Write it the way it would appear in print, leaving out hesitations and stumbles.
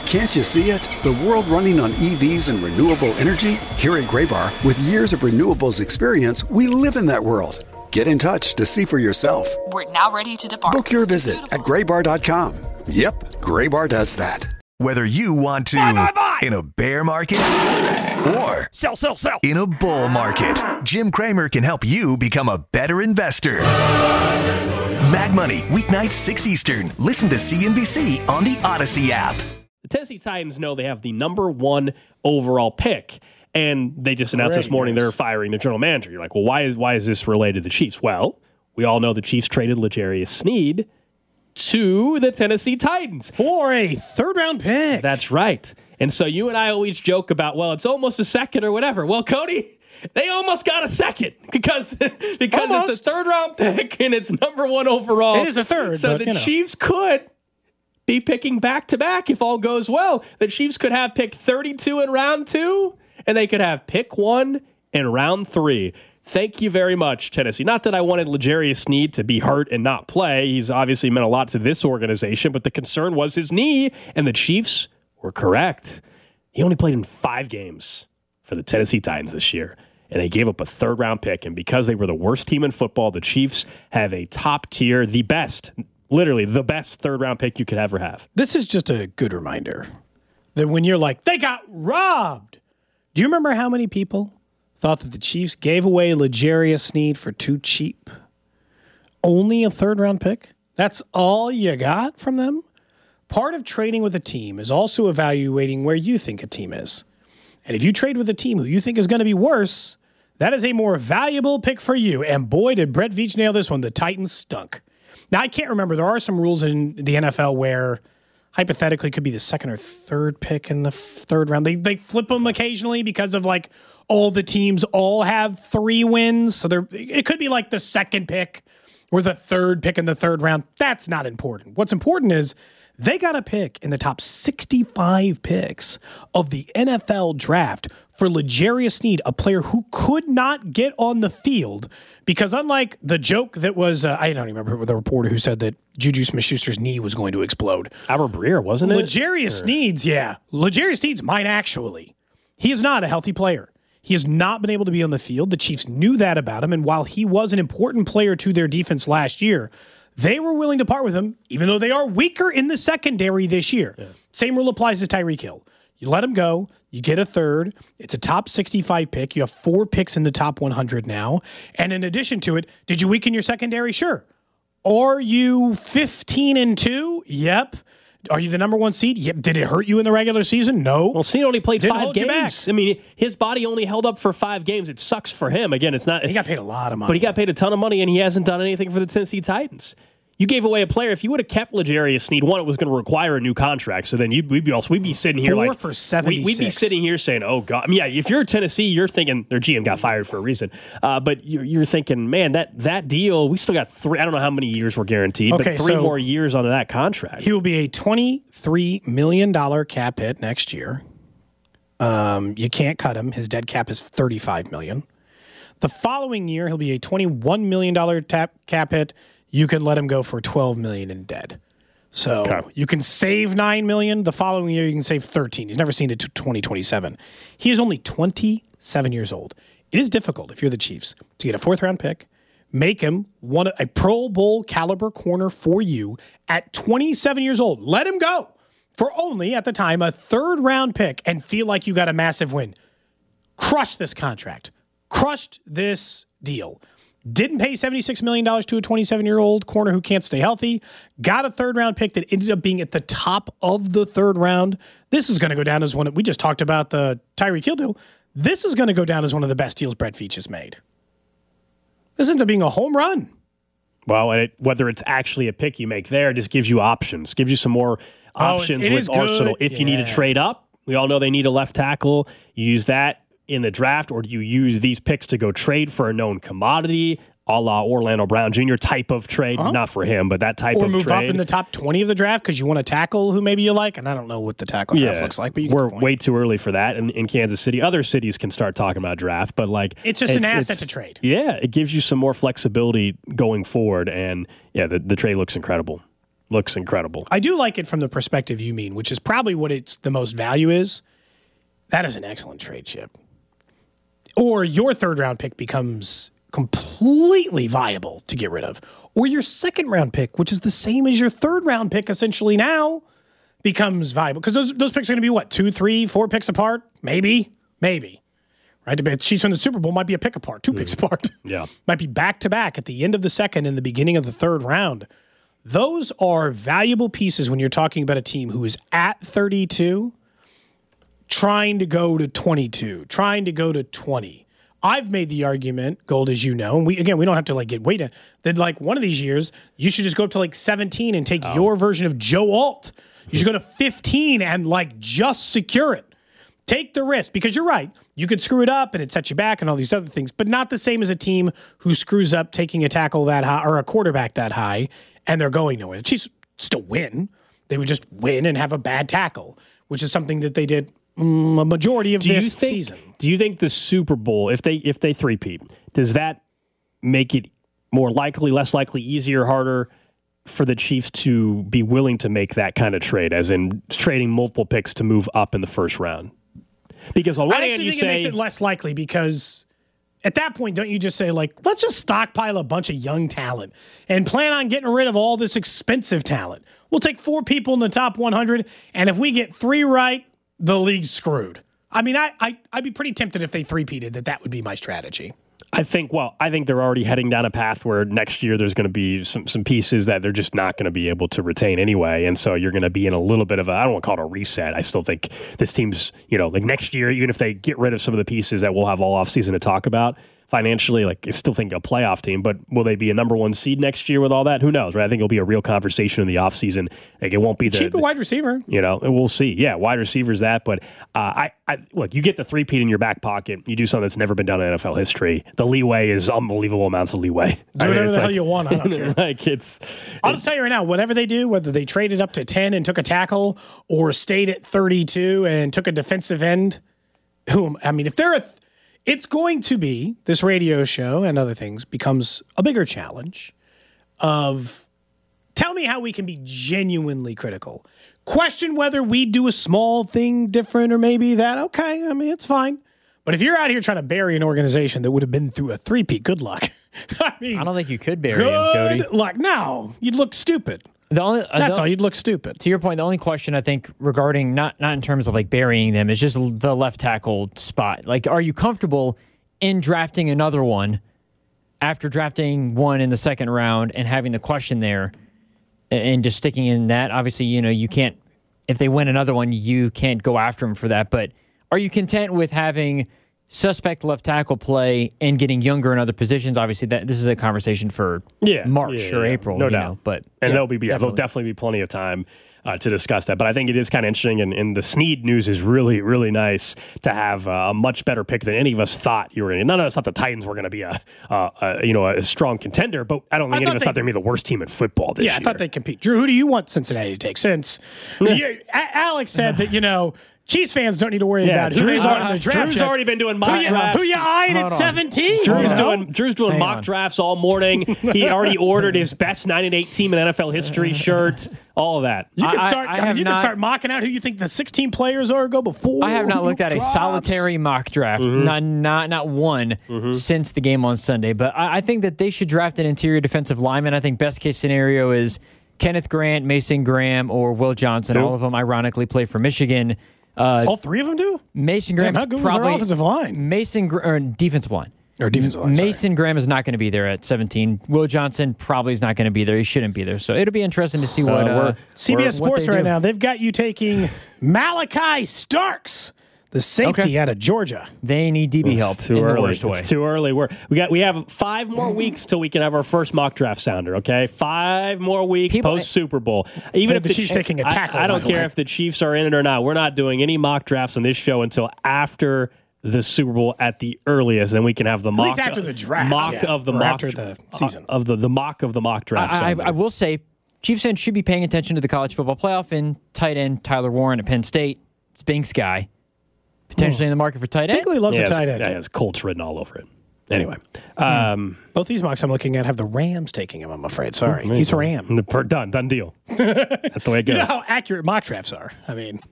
Can't you see it? The world running on EVs and renewable energy? Here at Graybar, with years of renewables experience, we live in that world. Get in touch to see for yourself. We're now ready to depart. Book your visit at graybar.com. Yep, Graybar does that. Whether you want to buy. in a bear market or Sell. in a bull market, Jim Cramer can help you become a better investor. Mad Money, weeknights 6 Eastern. Listen to CNBC on the Odyssey app. The Tennessee Titans know they have the number 1 overall pick, and they just announced this morning they're firing their general manager. You're like, well, why is this related to the Chiefs? Well, we all know the Chiefs traded L'Jarius Sneed to the Tennessee Titans for a third-round pick. That's right. And so you and I always joke about, well, it's almost a second or whatever. Well, Cody, they almost got a second because it's a third-round pick and it's number 1 overall. It is a third. So the Chiefs could be picking back-to-back if all goes well. The Chiefs could have pick 32 in round 2, and they could have pick 1 in round 3. Thank you very much, Tennessee. Not that I wanted L'Jarius Sneed to be hurt and not play. He's obviously meant a lot to this organization, but the concern was his knee, and the Chiefs were correct. He only played in 5 games for the Tennessee Titans this year, and they gave up a third-round pick. And because they were the worst team in football, the Chiefs have a top-tier, the best, literally the best third-round pick you could ever have. This is just a good reminder that when you're like, they got robbed. Do you remember how many people thought that the Chiefs gave away L'Jarius Sneed for too cheap? Only a third-round pick? That's all you got from them? Part of trading with a team is also evaluating where you think a team is. And if you trade with a team who you think is going to be worse, that is a more valuable pick for you. And boy, did Brett Veach nail this one. The Titans stunk. Now, I can't remember. There are some rules in the NFL where hypothetically could be the second or third pick in the third round. They flip them occasionally because of like all the teams all have 3 wins. So it could be like the second pick or the third pick in the third round. That's not important. What's important is they got a pick in the top 65 picks of the NFL draft for L'Jarius Sneed, a player who could not get on the field because unlike the joke that was, I don't remember the reporter who said that Juju Smith-Schuster's knee was going to explode. Albert Breer, wasn't it? L'Jarius Sneed's, yeah. L'Jarius Sneed's mine, actually. He is not a healthy player. He has not been able to be on the field. The Chiefs knew that about him, and while he was an important player to their defense last year, they were willing to part with him, even though they are weaker in the secondary this year. Yeah. Same rule applies to Tyreek Hill. You let him go. You get a third. It's a top 65 pick. You have 4 picks in the top 100 now. And in addition to it, did you weaken your secondary? Sure. Are you 15-2? Yep. Are you the number 1 seed? Yep. Did it hurt you in the regular season? No. Well, Sneed only played 5 games. I mean, his body only held up for 5 games. It sucks for him. Again, it's not. He got paid a lot of money. But he got paid a ton of money, and he hasn't done anything for the Tennessee Titans. You gave away a player. If you would have kept L'Jarius Sneed, one, it was going to require a new contract. So then we'd be sitting here 4 like for 76. We'd be sitting here saying, "Oh God." I mean, yeah, if you're Tennessee, you're thinking their GM got fired for a reason. But you're thinking, man, that deal. We still got 3. I don't know how many years were guaranteed, but 3 more years onto that contract. He will be a $23 million cap hit next year. You can't cut him. His dead cap is $35 million. The following year, he'll be a $21 million cap hit. You can let him go for $12 million in dead. So you can save $9 million. The following year, you can save $13 million. He's never seen it to 2027. He is only 27 years old. It is difficult, if you're the Chiefs, to get a 4th-round pick, make him a Pro Bowl caliber corner for you at 27 years old. Let him go for only, at the time, a 3rd-round pick and feel like you got a massive win. Crushed this contract. Crushed this deal. Didn't pay $76 million to a 27-year-old corner who can't stay healthy. Got a 3rd-round pick that ended up being at the top of the 3rd round. This is going to go down as one. We just talked about the Tyreek Hill deal. This is going to go down as one of the best deals Brett Veach has made. This ends up being a home run. Well, and whether it's actually a pick you make there, just gives you options. Gives you some more options with Arsenal. If you need to trade up, we all know they need a left tackle. You use that in the draft, or do you use these picks to go trade for a known commodity, a la Orlando Brown Jr. type of trade? Not for him, but that type of trade. Or move up in the top 20 of the draft because you want a tackle who maybe you like, and I don't know what the tackle draft looks like. But we're way too early for that in Kansas City. Other cities can start talking about draft, but it's just an asset to trade. Yeah, it gives you some more flexibility going forward, and the trade looks incredible. looks incredible. I do like it from the perspective you mean, which is probably what it's the most value is. That is an excellent trade chip. Or your third-round pick becomes completely viable to get rid of. Or your second-round pick, which is the same as your third-round pick essentially now, becomes viable. Because those picks are going to be, what, 2, 3, 4 picks apart? Maybe. Right? The Chiefs win the Super Bowl might be a pick apart, 2 picks apart. Yeah. Might be back-to-back at the end of the second and the beginning of the third round. Those are valuable pieces when you're talking about a team who is at 32, trying to go to 22, trying to go to 20. I've made the argument, Gold, as you know, and we don't have to like get weighted, that like one of these years, you should just go up to like 17 and take your version of Joe Alt. You should go to 15 and like just secure it. Take the risk, because you're right. You could screw it up and it sets you back and all these other things, but not the same as a team who screws up taking a tackle that high or a quarterback that high and they're going nowhere. The Chiefs still win. They would just win and have a bad tackle, which is something that they did a majority of this season. Do you think the Super Bowl, if they three-peat, does that make it more likely, less likely, easier, harder for the Chiefs to be willing to make that kind of trade, as in trading multiple picks to move up in the first round? Because on one hand, you say it makes it less likely, because at that point, don't you just say, like, let's just stockpile a bunch of young talent and plan on getting rid of all this expensive talent? We'll take 4 people in the top 100, and if we get 3 right, the league's screwed. I mean, I'd be pretty tempted if they three-peated that would be my strategy. I think they're already heading down a path where next year there's going to be some pieces that they're just not going to be able to retain anyway. And so you're going to be in a little bit of I don't want to call it a reset. I still think this team's, like next year, even if they get rid of some of the pieces that we'll have all offseason to talk about, financially, like, I still think a playoff team, but will they be a number 1 seed next year with all that? Who knows, right? I think it'll be a real conversation in the offseason. Like, it won't be cheaper wide receiver. We'll see. Yeah, wide receivers that, but I look, you get the three-peat in your back pocket, you do something that's never been done in NFL history. The leeway is unbelievable amounts of leeway. Do whatever the hell you want, I don't care. I'll just tell you right now, whatever they do, whether they traded up to 10 and took a tackle or stayed at 32 and took a defensive end, if they're it's going to be, this radio show and other things becomes a bigger challenge of tell me how we can be genuinely critical. Question whether we do a small thing different or maybe that, okay, it's fine. But if you're out here trying to bury an organization that would have been through a three-peat, good luck. I don't think you could bury him, Cody. Good luck. No, you'd look stupid. That's all. You'd look stupid. To your point, the only question I think regarding not in terms of like burying them is just the left tackle spot. Like, are you comfortable in drafting another one after drafting one in the second round and having the question there and just sticking in that? Obviously, you can't, if they win another one, you can't go after them for that. But are you content with having suspect left tackle play and getting younger in other positions? Obviously, this is a conversation for March or April, no doubt. There'll definitely be plenty of time to discuss that. But I think it is kind of interesting, and the Snead news is really, really nice to have a much better pick than any of us thought you were in. None of us thought the Titans were going to be a strong contender, but I don't think any of us thought they'd be the worst team in football this year. Yeah, I thought they'd compete. Drew, who do you want Cincinnati to take? Since Alex said that, Chiefs fans don't need to worry about who's on the draft. Drew's already been doing mock drafts. Who you eyeing at 17? Drew's doing mock drafts all morning. He already ordered his best 9-8 team in NFL history shirt. All of that. You can start mocking out who you think the 16 players are. Go before. I have not looked at a solitary mock draft, not one since the game on Sunday. But I think that they should draft an interior defensive lineman. I think best case scenario is Kenneth Grant, Mason Graham, or Will Johnson. All of them, ironically, play for Michigan. All 3 of them do? Mason Graham's how good was their offensive line? Defensive line. Or defensive line. Mason Graham is not going to be there at 17. Will Johnson probably is not going to be there. He shouldn't be there. So it'll be interesting to see what CBS Sports right now. They've got you taking Malachi Starks, the safety out of Georgia. They need DB help. Too early. It's too early. We have 5 more weeks till we can have our first mock draft sounder. Okay, 5 more weeks post Super Bowl. Even if the Chiefs taking a tackle, I don't care if the Chiefs are in it or not. We're not doing any mock drafts on this show until after the Super Bowl at the earliest. Then we can have the mock after the draft, after the season of the mock draft. I will say, Chiefs fans should be paying attention to the college football playoff and tight end Tyler Warren at Penn State. It's Binks guy. Potentially in the market for tight end. Binkley loves a tight end. Yeah, has Colts written all over it. Anyway. Both these mocks I'm looking at have the Rams taking him, I'm afraid. Sorry. He's a Ram. Done deal. That's the way it goes. You know how accurate mock drafts are. I mean,